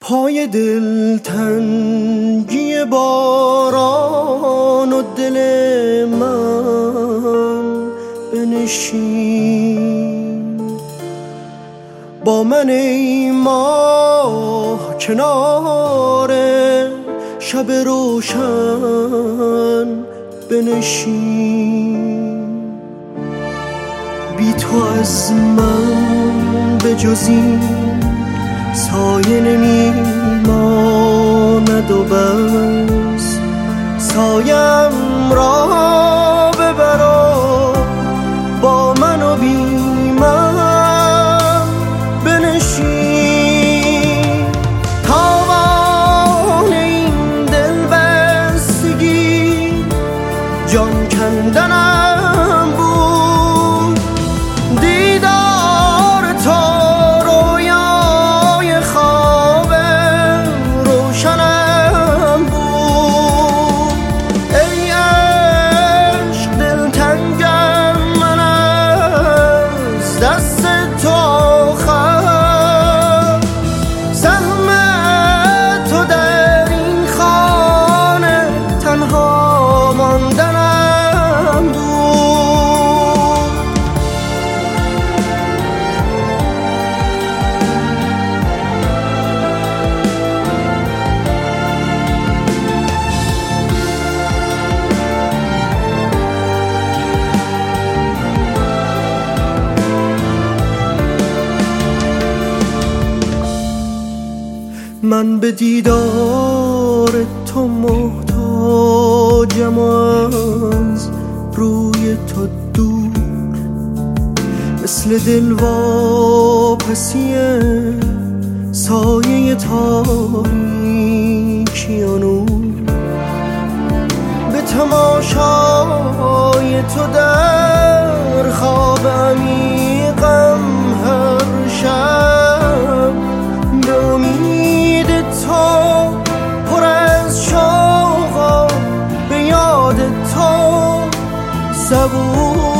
پای دلتنگی باران و دل من بنشین، با من ای ماه کنار شب روشن بنشین. بی تو از من به جز این سایه نمیماند و بس سایم را ببر و با من و بی من بنشین. تاوان این دل بستگی جان کندنم بود، دیدار تو رویای خواب روشنم بود. ای عشق دلتنگم من از دست تو خواهم، زحمت تو در این خانه تنها ماندنم بود. من به دیدار تو محتاجم، از روی تو دور مثل دلواپسی سایه تاریکی و نور. به تماشای تو در خواب عمیقم هر شب، به امید تو پر از شوق و به یاد تو صبور.